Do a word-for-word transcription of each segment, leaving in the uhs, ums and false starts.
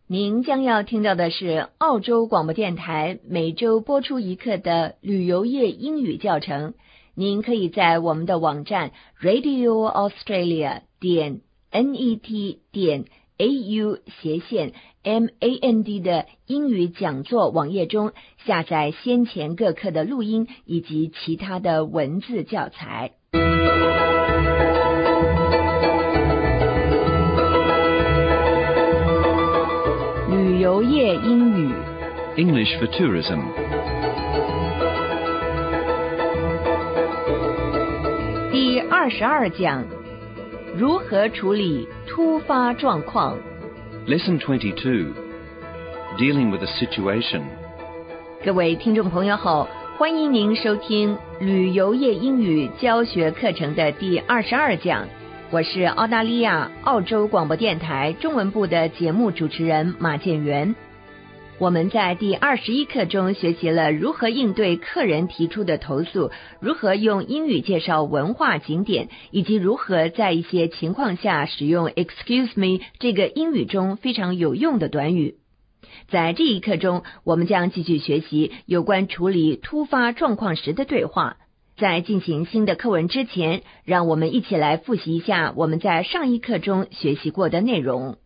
您将要听到的是澳洲广播电台每周播出一课的旅游业英语教程。您可以在我们的网站 radio australia 点 net 点 au 斜线 mand 的英语讲座网页中下载先前各课的录音以及其他的文字教材。旅游业英语 English for tourism. 第二十二讲，如何处理突发状况。 Lesson twenty-two. Dealing with a situation. 各位听众朋友好，欢迎您收听旅游业英语教学课程的第二十二讲。我是澳大利亚澳洲广播电台中文部的节目主持人马建元。我们在第二十一课中学习了如何应对客人提出的投诉，如何用英语介绍文化景点，以及如何在一些情况下使用 excuse me 这个英语中非常有用的短语。在这一课中，我们将继续学习有关处理突发状况时的对话。在进行新的课文之前，让我们一起来复习一下我们在上一课中学习过的内容。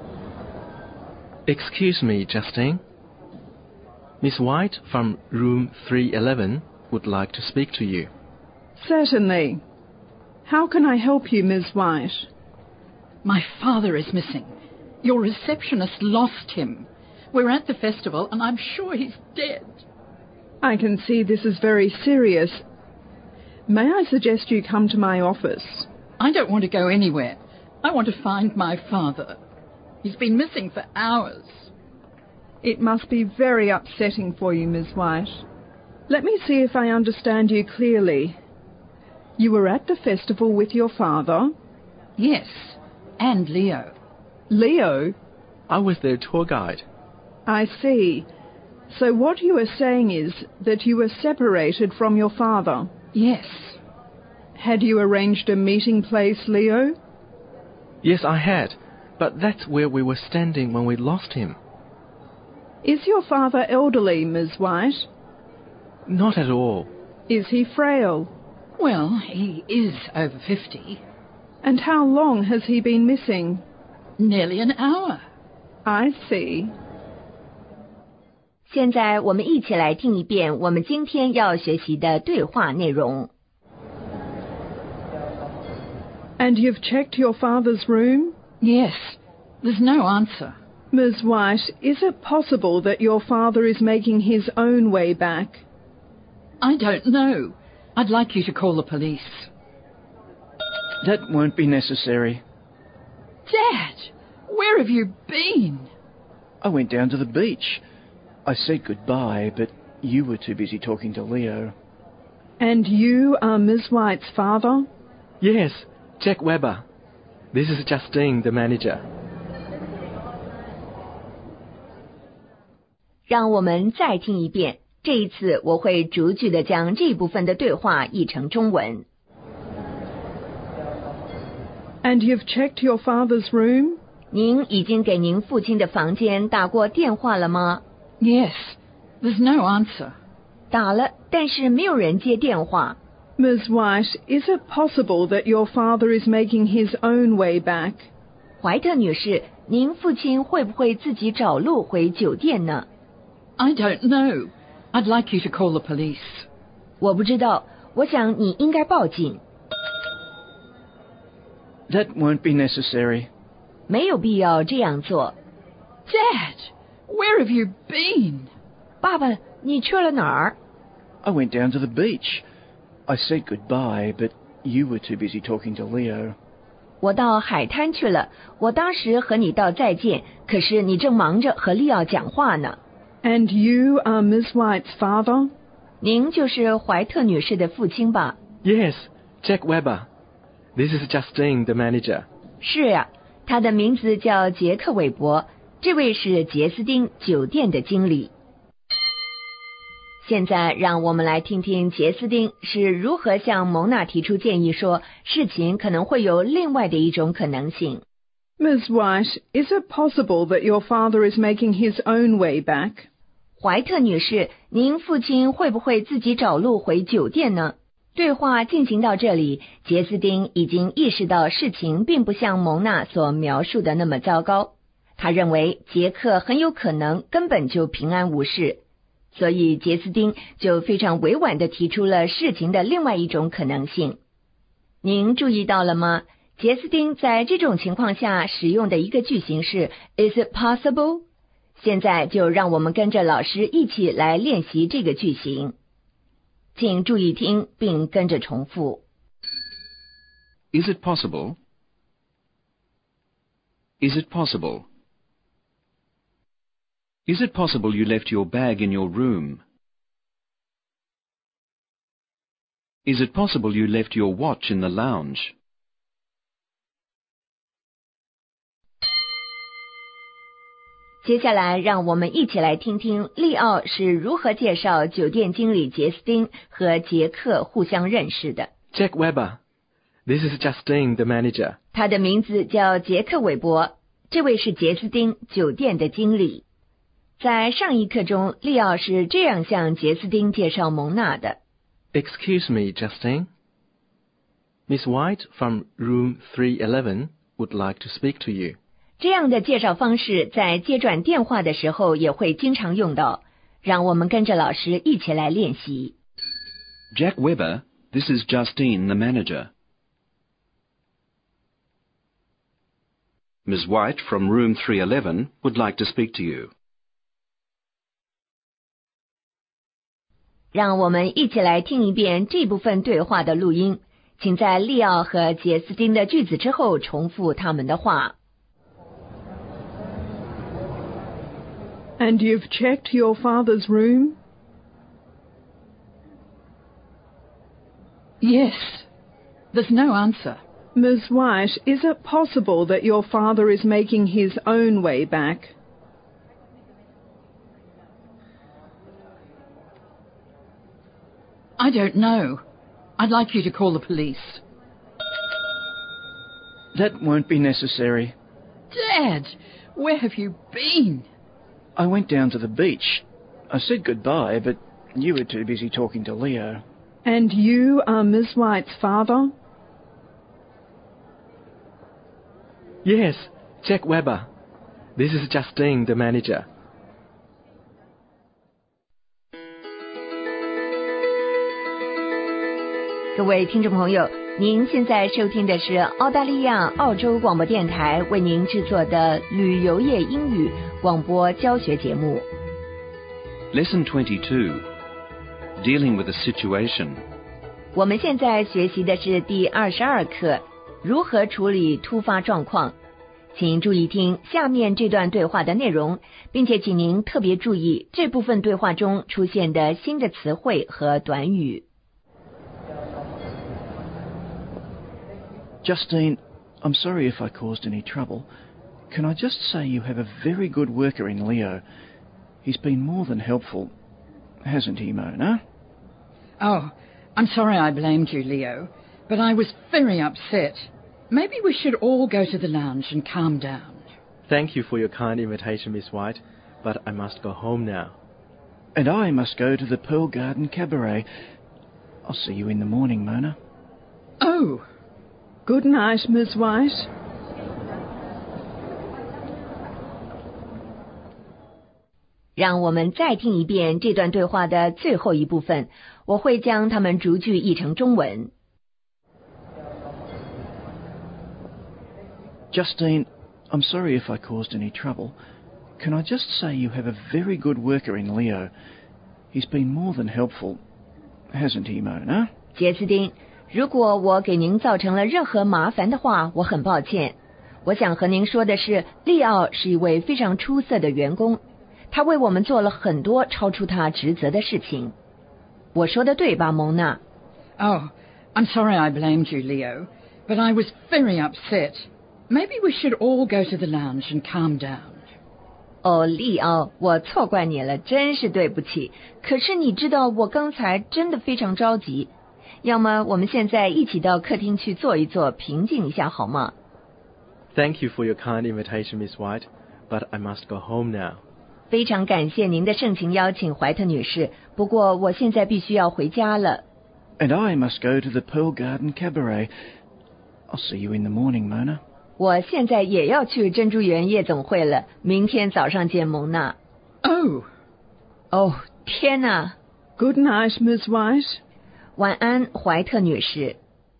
Excuse me, Justine. Miss White from room three eleven would like to speak to you. Certainly. How can I help you, Miss White? My father is missing. Your receptionist lost him. We're at the festival and I'm sure he's dead. I can see this is very serious. May I suggest you come to my office? I don't want to go anywhere. I want to find my father. He's been missing for hours. It must be very upsetting for you, Miss White. Let me see if I understand you clearly. You were at the festival with your father? Yes, and Leo. Leo? I was their tour guide. I see. So what you are saying is that you were separated from your father? Yes. Had you arranged a meeting place, Leo? Yes, I had, but that's where we were standing when we lost him. Is your father elderly, Miss White? Not at all. Is he frail? Well, he is over fifty. And how long has he been missing? Nearly an hour. I see. 现在我们一起来听一遍我们今天要学习的对话内容。 And you've checked your father's room? Yes, there's no answer. Miss White, is it possible that your father is making his own way back? I don't know. I'd like you to call the police. That won't be necessary. Dad, where have you been? I went down to the beach. I said goodbye, but you were too busy talking to Leo. And you are Miss White's father? Yes, Jack Webber. This is Justine, the manager. 让我们再听一遍，这一次我会逐句的将这部分的对话译成中文。 And you've checked your father's room? 您已经给您父亲的房间打过电话了吗？ Yes, there's no answer. 打了，但是没有人接电话。 Miss White, is it possible that your father is making his own way back? 怀特女士，您父亲会不会自己找路回酒店呢？ I don't know. I'd like you to call the police. 我不知道，我想你应该报警。 That won't be necessary. 没有必要这样做。 Dad, where have you been? 爸爸，你去了哪儿？ I went down to the beach. I said goodbye, but you were too busy talking to Leo. 我到海滩去了，我当时和你道再见，可是你正忙着和利奥讲话呢。 And you are Miss White's father? 您就是怀特女士的父亲吧？ Yes, Jack Webber. This is Justine, the manager. 是啊，他的名字叫杰克·韦伯，这位是杰斯汀酒店的经理。现在让我们来听听杰斯汀是如何向蒙娜提出建议说，事情可能会有另外的一种可能性。 Miss White, is it possible that your father is making his own way back? 怀特女士，您父亲会不会自己找路回酒店呢？对话进行到这里，杰斯汀已经意识到事情并不像蒙娜所描述的那么糟糕。他认为杰克很有可能根本就平安无事，所以杰斯汀就非常委婉地提出了事情的另外一种可能性。您注意到了吗？杰斯汀在这种情况下使用的一个句型是 Is it possible？ 现在就让我们跟着老师一起来练习这个句型。请注意听并跟着重复。 Is it possible? Is it possible? Is it possible you left your bag in your room? Is it possible you left your watch in the lounge? 接下来让我们一起来听听利奥是如何介绍酒店经理杰斯汀和杰克互相认识的。 Jack Weber. This is Justine, the manager. 他的名字叫杰克韦伯，这位是杰斯汀酒店的经理。在上一课中，利奥是这样向杰斯汀介绍蒙娜的。 Excuse me, Justine. Miss White from room three eleven would like to speak to you. 这样的介绍方式在接转电话的时候也会经常用到，让我们跟着老师一起来练习。 Jack Weber, this is Justine, the manager. Miss White from room three eleven would like to speak to you. 让我们一起来听一遍这部分对话的录音，请在利奥和杰斯汀的句子之后重复他们的话。 And you've checked your father's room? Yes. There's no answer. Miss White, is it possible that your father is making his own way back? I don't know. I'd like you to call the police. That won't be necessary. Dad, where have you been? I went down to the beach. I said goodbye, but you were too busy talking to Leo. And you are Miss White's father? Yes, Jack Weber. This is Justine, the manager. 各位听众朋友，您现在收听的是澳大利亚澳洲广播电台为您制作的旅游业英语广播教学节目。 Lesson twenty-two. Dealing with a situation. 我们现在学习的是第二十二课，如何处理突发状况。请注意听下面这段对话的内容，并且请您特别注意这部分对话中出现的新的词汇和短语。 Justine, I'm sorry if I caused any trouble. Can I just say you have a very good worker in Leo? He's been more than helpful, hasn't he, Mona? Oh, I'm sorry I blamed you, Leo, but I was very upset. Maybe we should all go to the lounge and calm down. Thank you for your kind invitation, Miss White, but I must go home now. And I must go to the Pearl Garden Cabaret. I'll see you in the morning, Mona. Oh. Good night, Miss White. 让我们再听一遍这段对话的最后一部分，我会将它们逐句译成中文。 Justine, I'm sorry if I caused any trouble. Can I just say you have a very good worker in Leo? He's been more than helpful, hasn't he, Mona? 杰斯汀，如果我给您造成了任何麻烦的话，我很抱歉。我想和您说的是，利奥是一位非常出色的员工，他为我们做了很多超出他职责的事情。我说的对吧，蒙娜？ Oh, I'm sorry I blamed you, Leo, but I was very upset. Maybe we should all go to the lounge and calm down. 哦，利奥，我错怪你了，真是对不起。可是你知道，我刚才真的非常着急。要么我们现在一起到客厅去坐一坐，平静一下好吗 Thank you for your kind invitation, Miss White, but I must go home now. 非常感谢您的盛情邀请，怀特女士。不过我现在必须要回家了。 And I must go to the Pearl Garden Cabaret. I'll see you in the morning, Mona. 我现在也要去珍珠园夜总会了，明天早上见，蒙娜。 Oh. 哦，天哪！ Good night, Miss White. 晚安，怀特女士。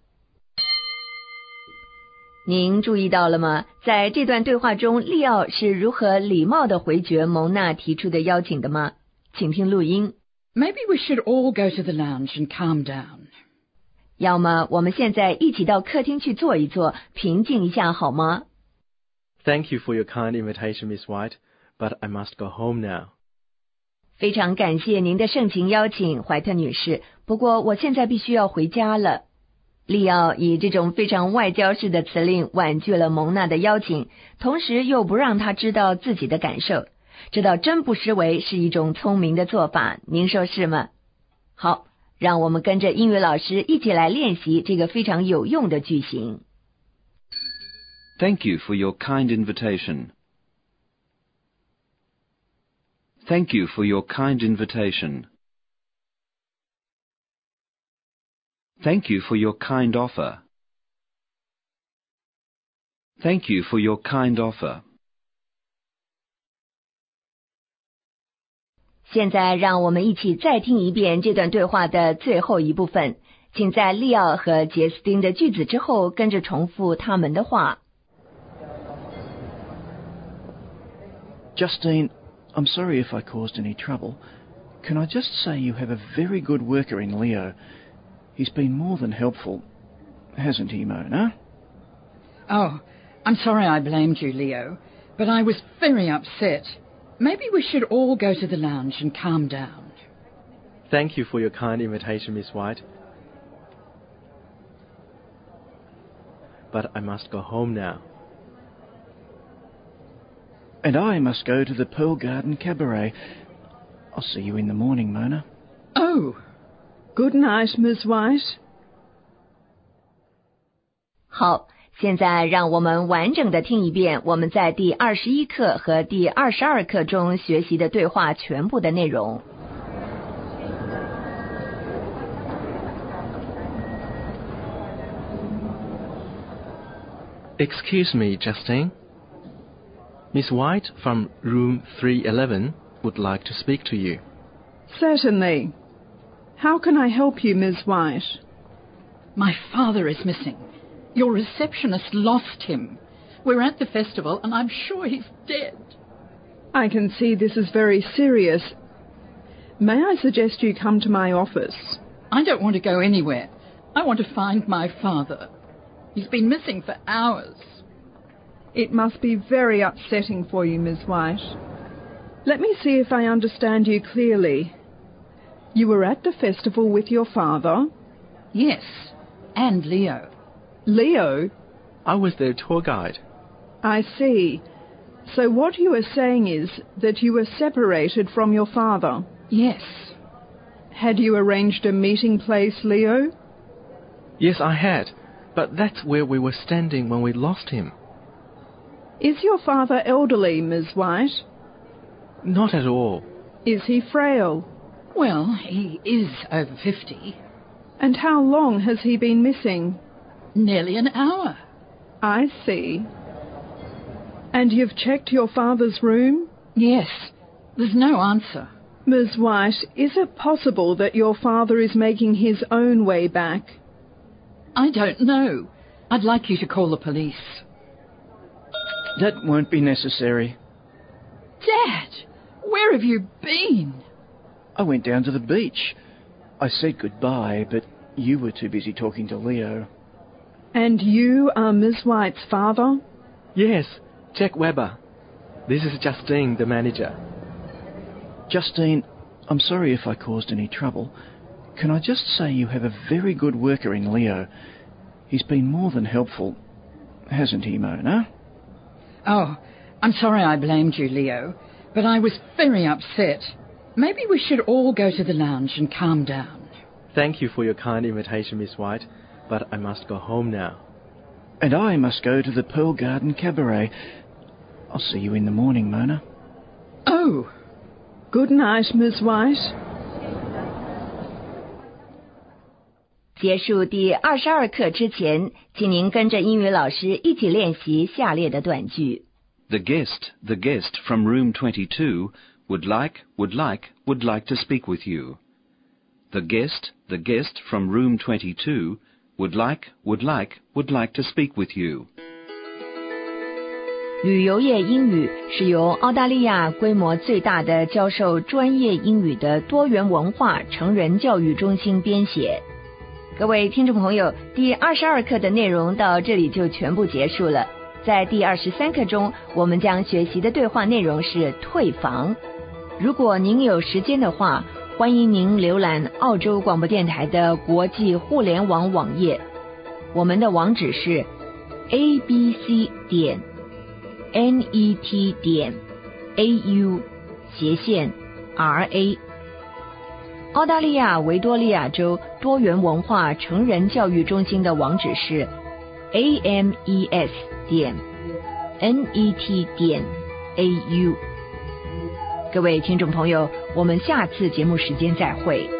您注意到了吗？在这段对话中，利奥是如何礼貌地回绝蒙娜提出的邀请的吗？请听录音。 Maybe we should all go to the lounge and calm down. 要么我们现在一起到客厅去坐一坐，平静一下好吗？ Thank you for your kind invitation, Miss White, but I must go home now. 非常感谢您的盛情邀请，怀特女士。不过我现在必须要回家了。利奥以这种非常外交式的辞令婉拒了蒙娜的邀请，同时又不让她知道自己的感受。这倒真不失为是一种聪明的做法，您说是吗？好，让我们跟着英语老师一起来练习这个非常有用的句型。 Thank you for your kind invitation. Thank you for your kind invitation. Thank you for your kind offer. Thank you for your kind offer. 现在让我们一起再听一遍这段对话的最后一部分，请在利奥和杰斯汀的句子之后跟着重复他们的话。 Justine, I'm sorry if I caused any trouble. Can I just say you have a very good worker in Leo? He's been more than helpful, hasn't he, Mona? Oh, I'm sorry I blamed you, Leo, but I was very upset. Maybe we should all go to the lounge and calm down. Thank you for your kind invitation, Miss White, but I must go home now. And I must go to the Pearl Garden Cabaret. I'll see you in the morning, Mona. Oh. Good night, Miss White. 好，现在让我们完整的听一遍我们在第二十一课和第二十二课中学习的对话全部的内容。 Excuse me, Justine. Miss White from room three eleven would like to speak to you. Certainly. How can I help you, Miss White? My father is missing. Your receptionist lost him. We're at the festival and I'm sure he's dead. I can see this is very serious. May I suggest you come to my office? I don't want to go anywhere. I want to find my father. He's been missing for hours. It must be very upsetting for you, Miss White. Let me see if I understand you clearly. You were at the festival with your father? Yes, and Leo. Leo? I was their tour guide. I see. So what you are saying is that you were separated from your father? Yes. Had you arranged a meeting place, Leo? Yes, I had, but that's where we were standing when we lost him. Is your father elderly, Miss White? Not at all. Is he frail? Well, he is over fifty. And how long has he been missing? Nearly an hour. I see. And you've checked your father's room? Yes. There's no answer. Miss White, is it possible that your father is making his own way back? I don't know. I'd like you to call the police. That won't be necessary. Dad, where have you been? I went down to the beach. I said goodbye, but you were too busy talking to Leo. And you are Miss White's father? Yes, Jack Webber. This is Justine, the manager. Justine, I'm sorry if I caused any trouble. Can I just say you have a very good worker in Leo? He's been more than helpful, hasn't he, Mona? Oh, I'm sorry I blamed you, Leo, but I was very upset. Maybe we should all go to the lounge and calm down. Thank you for your kind invitation, Miss White, but I must go home now. And I must go to the Pearl Garden Cabaret. I'll see you in the morning, Mona. Oh. Good night, Miss White. 结束第二十二课之前，请您跟着英语老师一起练习下列的短句。 The guest, the guest from room twenty-two would like, would like, would like to speak with you. The guest, the guest from room twenty-two would like, would like, would like to speak with you. 旅游业英语是由澳大利亚规模最大的教授专业英语的多元文化成人教育中心编写。各位听众朋友，第二十二课的内容到这里就全部结束了。在第二十三课中，我们将学习的对话内容是退房。如果您有时间的话，欢迎您浏览澳洲广播电台的国际互联网网页，我们的网址是 a b c 点 n e t 点 a u 斜线 r a。澳大利亚维多利亚州多元文化成人教育中心的网址是 a m e s 点 n e t 点 a u。各位听众朋友，我们下次节目时间再会。